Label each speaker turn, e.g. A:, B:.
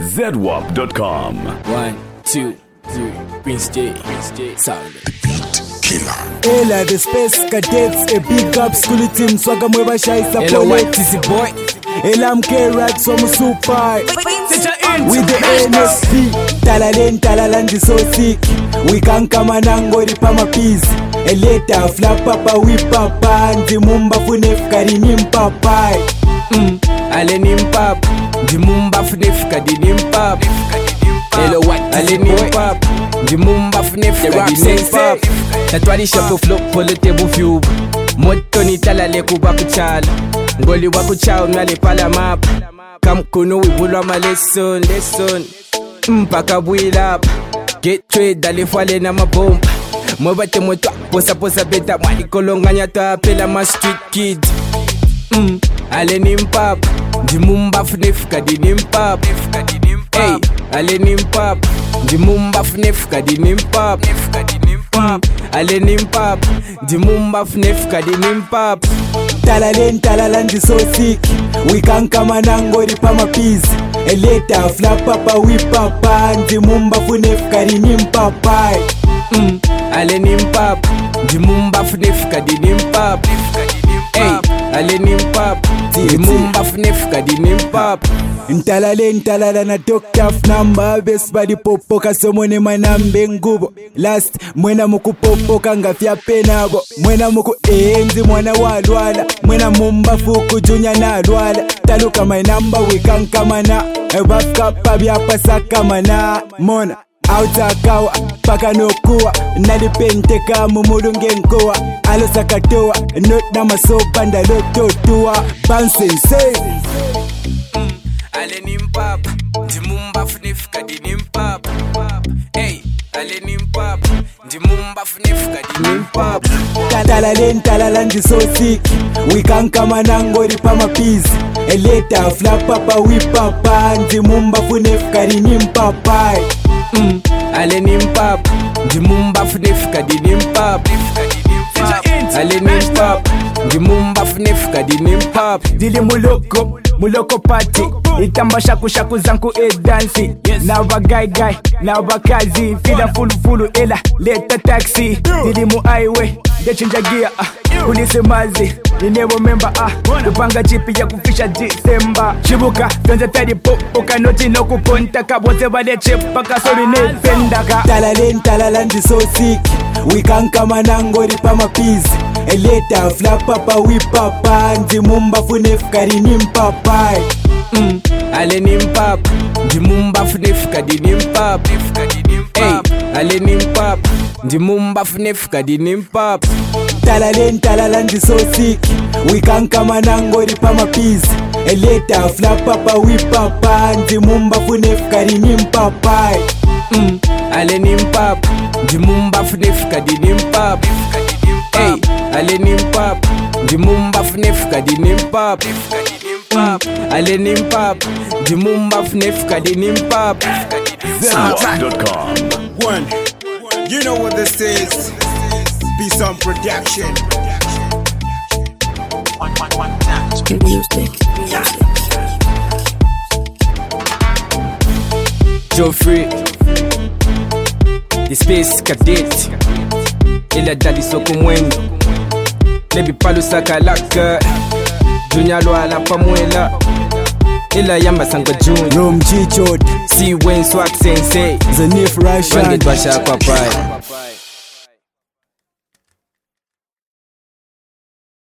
A: ZWAP.com.
B: 1, 2, 3, Prince J, sound.
C: Ela the space cadets, a big up school team, swagger mweba shaisa
B: Hello, white is the boy.
C: Ela mkerat some super with the NSP. Talalan so sick. We can come and go ripa mapiz. Eleta flap papa we papa ndi mumba funef karinim papai.
B: Alenim pap, ndi mumba funef karinim pap. Hello, white alenim pap, ndi mumba funef karinim pap. Tatwali shapo flow polete bufyu. Motoni talale kuba kuchala. Ngoli wakuchao mwale pala map. Kamkuno wibulwa ma lesson. Mpaka bwila up. Get trade dale fwale na mabomba. Mwebate motwa posa beta. Mwali kolonganya toa pela ma street kid. Ale nimpap. Di mumba funefka di nimpap. Hey, ale nimpap. Di mumba funefka di nimpap. Ale nimpap. Di mumba funefka di nimpap.
C: Talalan di so sick. We can come and go ripa mapiz. Eleta flap papa we papa ndi mumba funef karinim papai.
B: Ale nimpap. Di mumba funefka di nimpap. Hey, ale nimpap. Di mumba funefka di nimpap.
C: Ntalala na doctor number best body popo kasomone manambe ngubo. Last mwena muku popo kanga fya penabo. Mwena muku enzi mwana walwala. Mwena mumba fuku junya na alwala. Taluka my number we can come na. Ebafka pabia pasaka mana. Mona Auta kawa, paka no kuwa. Nalipente kama mulunge nkoa. Alo sakatoa, not na masopa nda loto tuwa. Bouncing say
B: Ale nimpap, di mumba funefka di nimpap. Hey, ale nimpap, di mumba funefka di nimpap.
C: Talalan di so sick. We can come and go ripa mapiz. Eleta flap papa we papa ndi mumba funefka di nimpapai.
B: Ale nimpap, di mumba funefka di nimpap. Ale nimpap, di mumba funefka di nimpap.
D: Dili muloko party. Itamba shaku zanku dansi. Na bagay na bakazi. Fila fulu ela leta taxi. Dili mu highway dechinja gear Ulise mazi Ninevo member Kupanga jipi ya kufisha December Shibuka Donza tadi poka noti no kuponta Kabose wade chepa kasori nependaka
C: Talalan di so sick. We can come and go ripa mapiz. Eleta flap papa we papa ndi mumba funef karinim papai.
B: Ale nimpap, di mumba funefka di nimpap. Hey, ale nimpap, di mumba funefka di nimpap.
C: Talalan di so sick. We can come and go ripa mapiz. Eleta flap papa we papa ndi mumba funef karinim papai.
B: Ale nimpap, di mumba funefka di nimpap. Hey, ale nimpap, di mumba funefka di nimpap. Ale nimpap, di mumba funefka di nimpap.
A: ZWAP.com.
E: One, you know what this is. Be some production.
B: Joffrey, the space cadet. Ila dali soko mwendo. Lebi palu sakalaka. Dunya lwala pamuela. Ila yamba sanga juni.
C: Rom G-Chod
B: Si wen swag sensei.
C: Zanif Russian
B: Wange dwasha kwa pai.